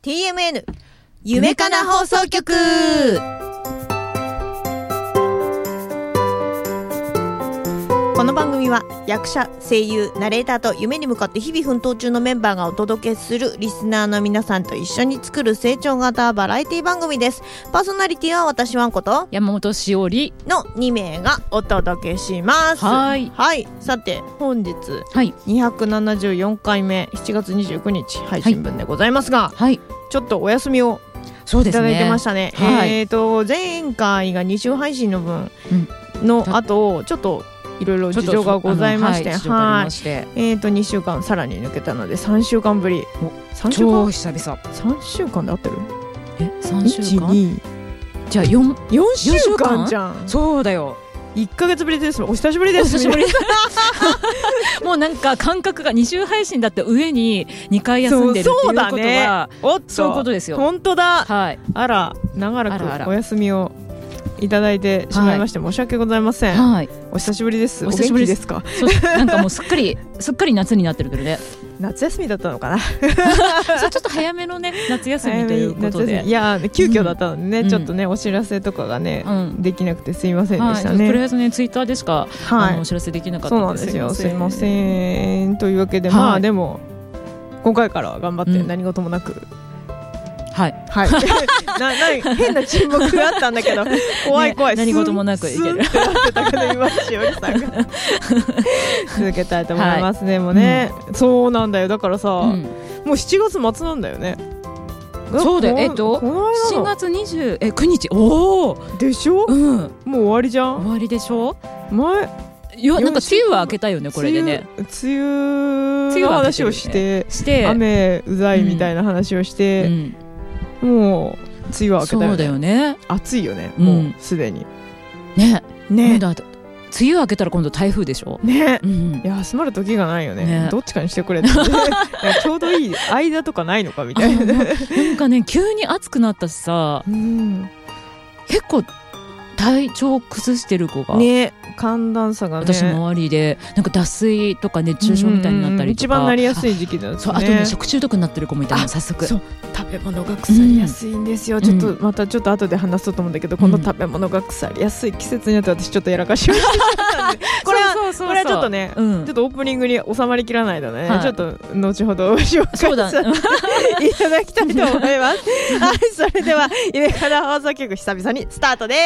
TMN 夢かな放送局。この番組は役者、声優、ナレーターと夢に向かって日々奮闘中のメンバーがお届けするリスナーの皆さんと一緒に作る成長型バラエティ番組です。パーソナリティは私ワンこと山本しおりの2名がお届けします。はい、さて本日、274回目7月29日配信分でございますが、ちょっとお休みをいただいてましたね。前回が2週配信の分の後、ちょっといろいろ事情がございまして、2週間さらに抜けたので3週間ぶり。 超久々。 3週間で合ってる ？3週間？ 1、2 じゃあ 4 週間じゃん。 そうだよ。 1ヶ月ぶりです。お久しぶりです。 もうなんか感覚が2週配信だって上に2回休んでるっていうことは、そういうことですよ。 本当だ。あら、長らくお休みをいただいてしまいまして、申し訳ございません。お久しぶりです。お元気ですか？ なんかもうすっかり夏になってるけどね。 夏休みだったのかな。 そう、ちょっと早めのね夏休みということで、 いや急遽だったのでね、ちょっとねお知らせとかがねできなくてすいませんでしたね。 とりあえずねツイッターでしかお知らせできなかったんです。 そうなんですよ。すいません。というわけで、でも今回からは頑張って何事もなく、変な沈黙があったんだけど、怖い、 何事もなくいける。 今しおりさんが続けたいと思いますね。もうね、そうなんだよ。だからさ、もう7月末なんだよね。 そうだよ。7月29日。おお。でしょ？もう終わりじゃん。終わりでしょ？なんか梅雨は明けたよね、これでね。梅雨の話をして雨うざいみたいな話をして、もう梅雨は明けたよね。そうだよね。暑いよね、もうすでにね。だって梅雨明けたら今度台風でしょね。 休まる時がないよね。どっちかにしてくれってちょうどいい間とかないのかみたいな。 なんかね、急に暑くなったしさ、結構体調崩してる子がね、寒暖差がね、 私の周りでなんか脱水とか熱中症みたいになったりとか、 一番なりやすい時期だね。 あとね、食中毒になってる子もいたの。早速そう、食べ物が腐りやすいんですよ。ちょっとまたちょっと後で話そうと思うんだけど、この食べ物が腐りやすい季節になって私ちょっとやらかしましたんで、これはちょっとね、ちょっとオープニングに収まりきらないので、ちょっと後ほど紹介させていただきたいと思います。それでは夢かな放送局久々にスタートです。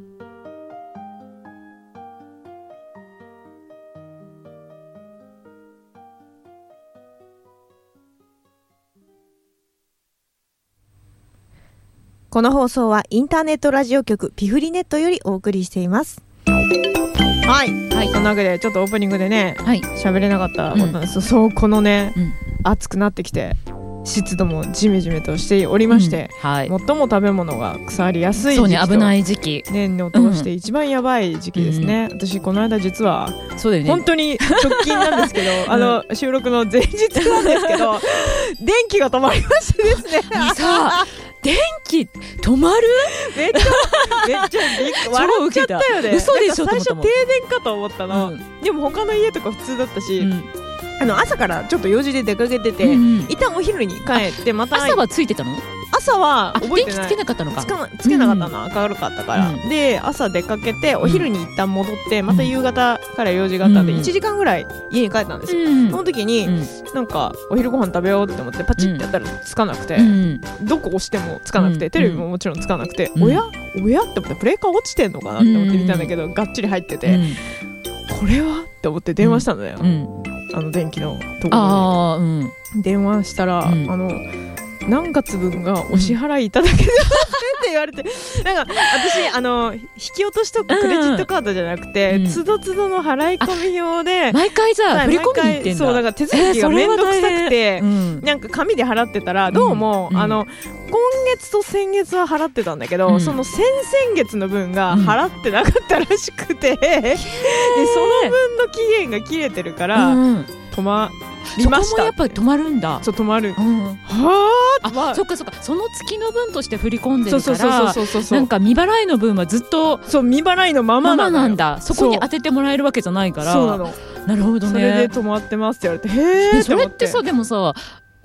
この放送はインターネットラジオ局ピフリネットよりお送りしています。そんなわけでちょっとオープニングでね喋れなかったことなんです。そう、このね、暑くなってきて湿度もジメジメとしておりまして、最も食べ物が腐りやすい時期と、 危ない時期、 年を通して一番やばい時期ですね。私この間実は本当に直近なんですけど、収録の前日なんですけど電気が止まりましてですね。 電気止まる？ めっちゃ笑っちゃったよね。 嘘でしょ。 最初停電かと思ったの。でも他の家とか普通だったし、朝からちょっと用事で出かけてて、一旦お昼に帰ってまた。 朝はついてたの？ 朝は覚えてない。 電気つけなかったのか。 つけなかったな、明るかったから。で朝出かけてお昼に一旦戻って、また夕方から用事があったんで1時間ぐらい家に帰ったんですよ。その時になんかお昼ご飯食べようって思ってパチッてやったらつかなくて、どこ押してもつかなくて、テレビももちろんつかなくて、おやって思ってブレーカー落ちてんのかなって思って見たんだけど、がっちり入ってて、これはって思って電話したのよ。電気のところに電話したら、何月分がお支払いいただけますって言われて、なんか私引き落としとかクレジットカードじゃなくて、つどつどの払い込み用で毎回じゃあ振り込みに行ってんだ。 そう、だから手続きがめんどくさくて、なんか紙で払ってたら、どうも今月と先月は払ってたんだけど、その先々月の分が払ってなかったらしくて、でその分の期限が切れてるから止まりました。 そこもやっぱり止まるんだ。 そう、止まる。 そっかそっか。その月の分として振り込んでるから、なんか未払いの分はずっと未払いのままなんだ。 そこに当ててもらえるわけじゃないから。 そうなの。 なるほどね。 それで止まってますって言われて、へーって思って。 それってさ、でもさ、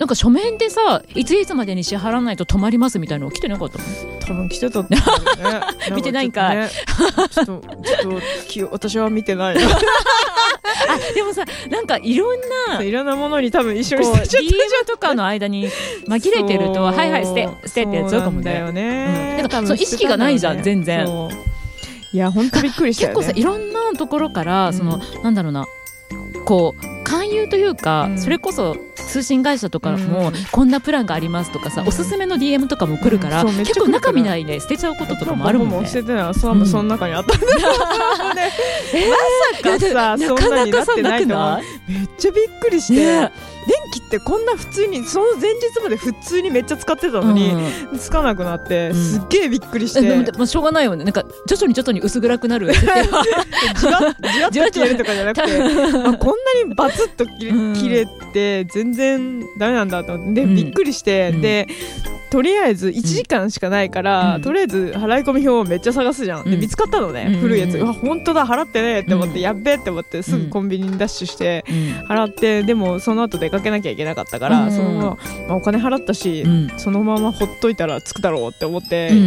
なんか書面でさ、いついつまでに支払わないと止まりますみたいなの来てなかったの？ 多分来てたってね。 見てないんかい。 ちょっと私は見てない。 でもさ、なんかいろんなものに多分一緒にして DM とかの間に紛れてると、はいはい捨てってやつかもね。 だよね。 だからそう意識がないじゃん全然。 いや本当びっくりしたよね。 結構さ、いろんなところからそのなんだろうな、こう勧誘というか、それこそ通信会社とかもこんなプランがありますとかさ、おすすめの DM とかも来るから、結構中身ないで捨てちゃうこととかもあるもんね。 もう捨ててない。その中にあったんだよね。まさかさ、そんなになってないと思う。めっちゃびっくりして。電気ってこんな普通にその前日まで普通にめっちゃ使ってたのに、つかなくなってすっげえびっくりして。 でもしょうがないよね。なんか徐々に薄暗くなる。 じわっと消えるとかじゃなくて、こんなにバツッと切れて全然ダメなんだと思って、びっくりして、でとりあえず1時間しかないから、とりあえず払い込み表をめっちゃ探すじゃん。で見つかったのね、古いやつ。本当だ、払ってねって思って、やっべって思ってすぐコンビニにダッシュして払って、でもその後出かけなきゃいけなかったから、そのまま、お金払ったし、そのままほっといたら着くだろうって思って、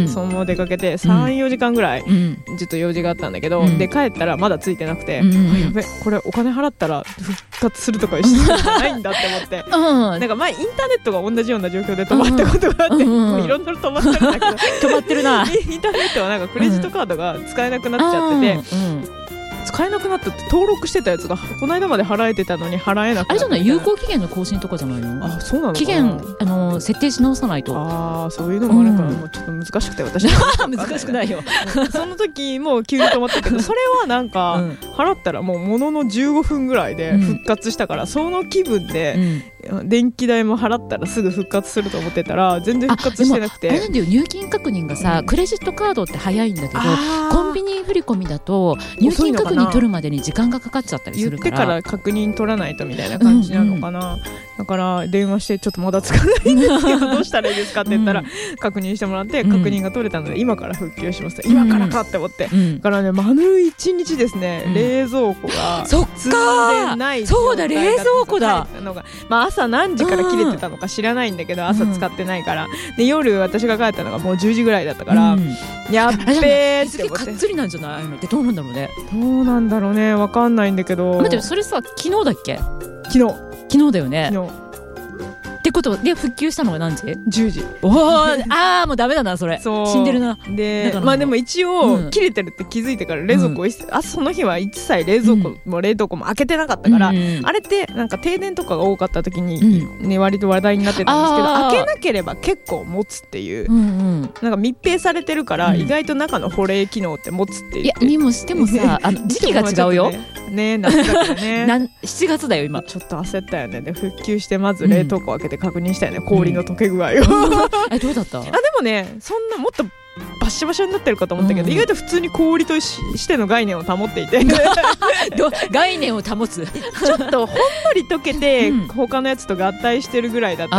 そのまま出かけて 3,4 時間ぐらいちょっと用事があったんだけど、で帰ったらまだ着いてなくて、やべ、これお金払ったら復活するとかしてないんだって思って、なんか前インターネットが同じような状況で止まったことがあって、もういろんなの止まってるんだけど、 止まってるな。 インターネットはなんかクレジットカードが使えなくなっちゃってて、使えなくなったって登録してたやつがこの間まで払えてたのに払えなくなった。 あれじゃない、有効期限の更新とかじゃないの？ あ、そうなのかな。 期限設定し直さないと。 ああ、そういうのもあるから、もうちょっと難しくて私難しくないよ。 その時も急に止まったけど、それはなんか払ったらもうものの15分ぐらいで復活したから、その気分で電気代も払ったらすぐ復活すると思ってたら全然復活してなくて。 あれなんだよ、入金確認がさ、クレジットカードって早いんだけど、コンビニ振り込みだと入金確認取るまでに時間がかかっちゃったりするから、 言ってから確認取らないとみたいな感じなのかな。だから電話してちょっとまだつかないんですけどどうしたらいいですかって言ったら、確認してもらって、確認が取れたので今から復旧します。今からかって思って、だからね、丸1日ですね、冷蔵庫がそっか、そうだ、冷蔵庫だ。 まあ朝何時から切れてたのか知らないんだけど、朝使ってないから。で夜私が帰ったのがもう10時ぐらいだったから、やっべーって思って。 かっつりなんじゃないのってどうなんだろうね。 どうなんだろうね、わかんないんだけど。 待って、それさ、昨日だっけ？ 昨日だよね。ってことで復旧したのが何時？10時。おー、あー、もうダメだなそれ。死んでるな。 で、まあでも一応切れてるって気づいてから冷蔵庫その日は一切冷蔵庫も冷凍庫も開けてなかったから、あれってなんか停電とかが多かった時にね、割と話題になってたんですけど、開けなければ結構持つっていう、なんか密閉されてるから意外と中の保冷機能って持つって言って。 いやにもしてもさ、時期が違うよね、夏だからね。 7月だよ今。 ちょっと焦ったよね。で復旧してまず冷凍庫開けて確認したよね、氷の溶け具合を。 どうだった？ でもね、そんなもっとバッシャバシャになってるかと思ったけど、意外と普通に氷としての概念を保っていて概念を保つちょっとほんのり溶けて、他のやつと合体してるぐらいだったから、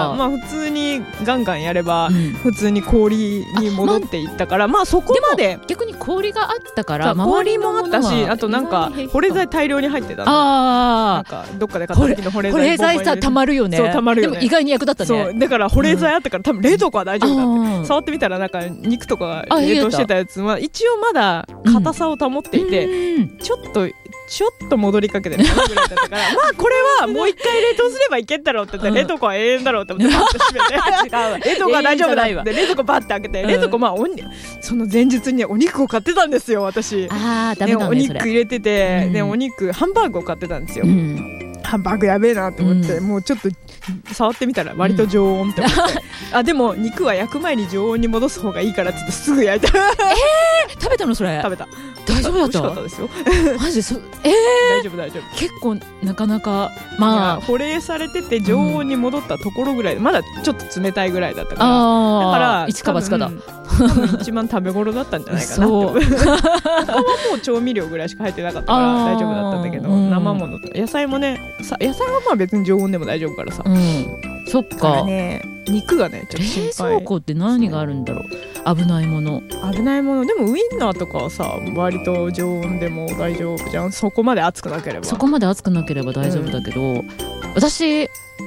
まあ普通にガンガンやれば、普通に氷に戻っていったから、まあそこまで。 逆に氷があったから氷もあったし、あとなんか保冷剤大量に入ってたの。なんかどっかで買った時の保冷剤さ、たまるよね。 そう、たまるよね。 でも意外に役立ったね。 そうだから保冷剤あったから、多分冷凍庫は大丈夫だって。触ってみたらなんか肉とか冷凍してたやつは一応まだ硬さを保っていて、ちょっと戻りかけてるぐらいだったからまあこれはもう一回冷凍すればいけんだろうって言って、冷凍庫は永遠だろうって思ってバッと閉めて冷凍庫は大丈夫だって冷蔵庫バッて開けて、冷蔵庫、まあその前日にお肉を買ってたんですよ私。 ダメだね、 お肉入れてて、でお肉ハンバーグを買ってたんですよ。ハンバーグやべえなと思って、もうちょっと触ってみたら割と常温って思って、でも肉は焼く前に常温に戻す方がいいからって言ってすぐ焼いた。 食べたのそれ？ 食べた。 大丈夫だった？ 美味しかったですよ。 マジで大丈夫。 結構なかなか、まあ保冷されてて常温に戻ったところぐらいで、まだちょっと冷たいぐらいだったから、だから一か八かだ。 一番食べ頃だったんじゃないかなって。他はもう調味料ぐらいしか入ってなかったから大丈夫だったんだけど、生もの野菜もね、野菜はまあ別に常温でも大丈夫からさ。 そっか。 肉がねちょっと心配。 冷蔵庫って何があるんだろう。危ないもの。 でもウインナーとかはさ、割と常温でも大丈夫じゃん。そこまで熱くなければ。 そこまで熱くなければ大丈夫だけど、私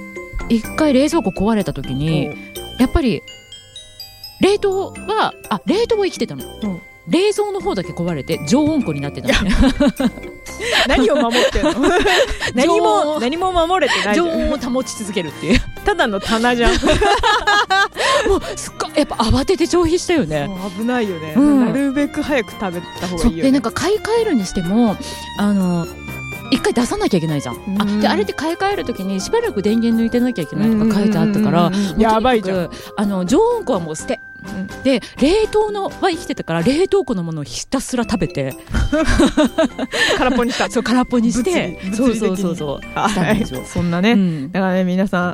一回冷蔵庫壊れた時にやっぱり冷凍は生きてたの、冷蔵の方だけ壊れて常温庫になってたのね何を守ってんの何も守れてないじゃん。 常温を保ち続けるっていうただの棚じゃんもうすっごいやっぱ慌てて消費したよね。 もう危ないよね、なるべく早く食べた方がいいよね。 でなんか買い替えるにしても一回出さなきゃいけないじゃん。であれって買い替えるときにしばらく電源抜いてなきゃいけないとか書いてあったから、 やばいじゃん。 常温庫はもう捨て、で冷凍のは生きてたから冷凍庫のものをひたすら食べて空っぽにしたそう空っぽにしてそうそんなね、だからね皆さん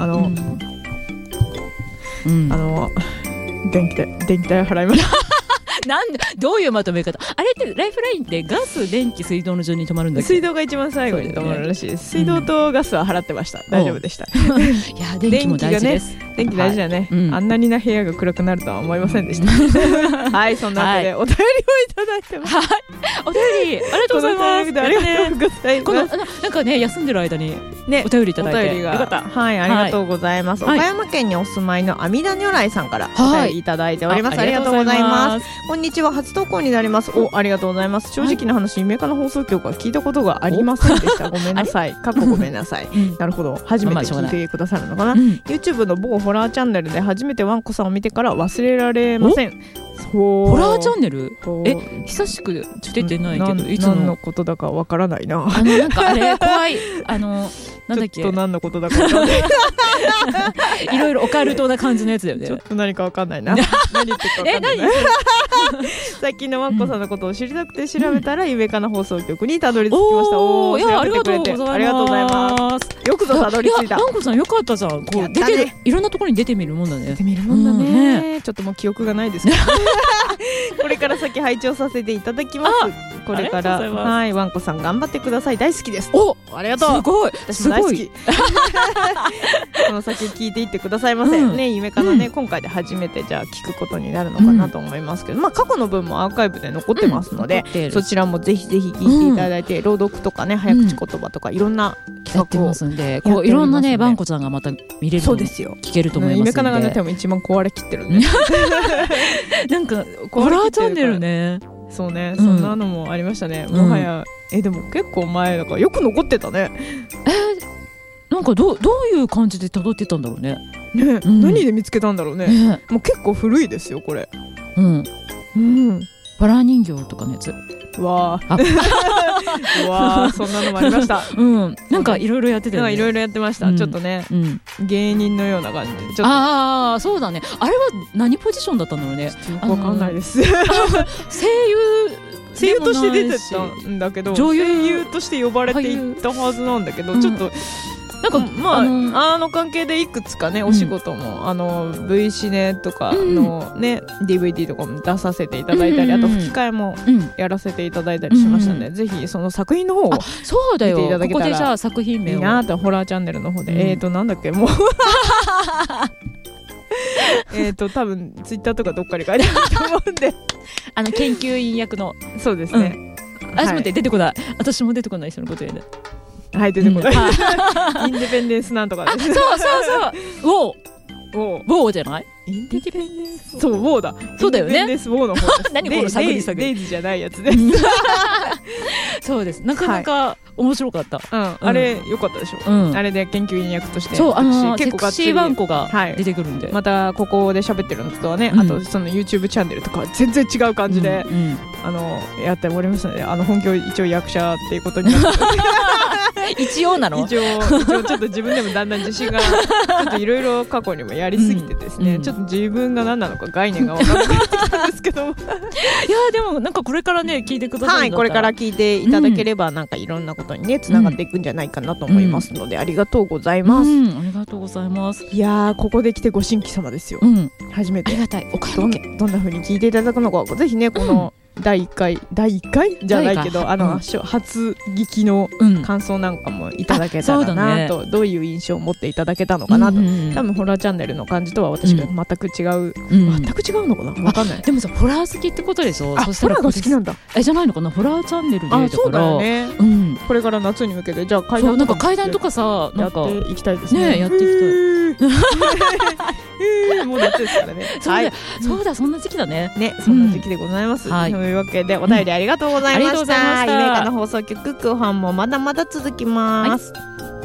電気代払いますなんでどういうまとめ方あれってライフラインってガス電気水道の順に止まるんだっけ。 水道が一番最後に止まるらしいです、水道とガスは払ってました、大丈夫でした。いや電気も大事です。 電気大事だね、あんなにな部屋が暗くなるとは思いませんでしたはいそんなわけでお便りをいただいてます。はいお便りありがとうございます。 ありがとうございます。 なんかね休んでる間にお便りいただいてよかった。 はいありがとうございます。岡山県にお住まいの阿弥陀如来さんからお便りいただいております。ありがとうございます。こんにちは、初投稿になります。ありがとうございます。正直な話、夢かの放送局は聞いたことがありませんでした。ごめんなさい。過去ごめんなさい。なるほど。初めて聞いてくださるのかな。YouTube の某ホラーチャンネルで初めてワンコさんを見てから忘れられません。 ホラーチャンネル久しく出てないけどいつのことだかわからないな。 なんかあれ怖いなんだっけちょっと何のことだかわからないいろいろオカルトな感じのやつだよね。 ちょっと何かわかんないな何言ってるかわかんない最近のワンコさんのことを知りたくて調べたら夢かな放送局にたどり着きました。 いやありがとうございます。 ありがとうございます。よくぞたどり着いた。 ワンコさんよかったじゃん。こう出てるいろんなところに出てみるもんだね。 出てみるもんだね。ちょっともう記憶がないですけどこれから先拝聴させていただきます。これからはいワンコさん頑張ってください。大好きです。ありがとう。 すごい私も大好きこの先聞いていってくださいませね。夢かなね今回で初めてじゃあ聞くことになるのかなと思いますけど、過去の分もアーカイブで残ってますので、そちらもぜひぜひ聞いていただいて、朗読とかね早口言葉とかいろんな企画をますんで、こういろんなねバンコちゃんがまた見れるそうですよ。 聞けると思いますので、 夢かながね多分一番壊れきってるんでなんかホラーチャンネルね。 そうね、そんなのもありましたね。もはやでも結構前だからよく残ってたね。 なんかどういう感じで辿ってたんだろうね。 何で見つけたんだろうね。もう結構古いですよこれ。 バラ人形とかのやつ。 わあそんなのもありました。 なんかいろいろやってたよね。 いろいろやってました。ちょっとね芸人のような感じで。 ああそうだね。あれは何ポジションだったんだろうね。 よくわかんないです。声優として出てたんだけど、声優として呼ばれていったはずなんだけど、ちょっとなんか関係でいくつかねお仕事もV シネとかのね DVD とかも出させていただいたり、あと吹き替えもやらせていただいたりしましたので、ぜひその作品の方を見ていただけたらいいなと。ホラーチャンネルの方でなんだっけもう多分ツイッターとかどっかに書いてあると思うんで研究員役のそうですね。 待って出てこない。私も出てこない人のことやね。 はい出てこない。インデペンデンスなんとかです。 そうウォーじゃない？ インデペンデンスそうウォーだ。 そうだよね。 インデペンデンスウォーの方です。 何この探り探り。 デイズじゃないやつです。 そうです。なかなか面白かった。 あれ良かったでしょ。あれで研究員役としてそう結構セクシーワンコが出てくるんで、 またここで喋ってるのとはね、あとその YouTube チャンネルとか全然違う感じでやっておりましたので、本業一応役者っていうことになって一応なの？ 一応ちょっと自分でもだんだん自信がちょっといろいろ過去にもやりすぎてですね、ちょっと自分が何なのか概念が分からなくなってきたんですけどいやでもなんかこれからね聞いてください。 これから聞いていただければなんかいろんなことにねつながっていくんじゃないかなと思いますので、ありがとうございます。 ありがとうございます。 いやここで来てご新規様ですよ。初めてありがたい。岡山県どんな風に聞いていただくのかぜひねこの第1回じゃないけど初聞きの感想なんかもいただけたらなと、どういう印象を持っていただけたのかなと。多分ホラーチャンネルの感じとは私が全く違う全く違うのかな分かんない。 でもさホラー好きってことでしょ。 ホラーが好きなんだじゃないのかな。ホラーチャンネルでだからそうだよね。 これから夏に向けてじゃあ階段とかさやっていきたいですね。 やっていきたい。 もう夏ですからね。 そうだ、そんな時期だね。 そんな時期でございます。というわけでお便りありがとうございました。夢かの放送局後半もまだまだ続きます。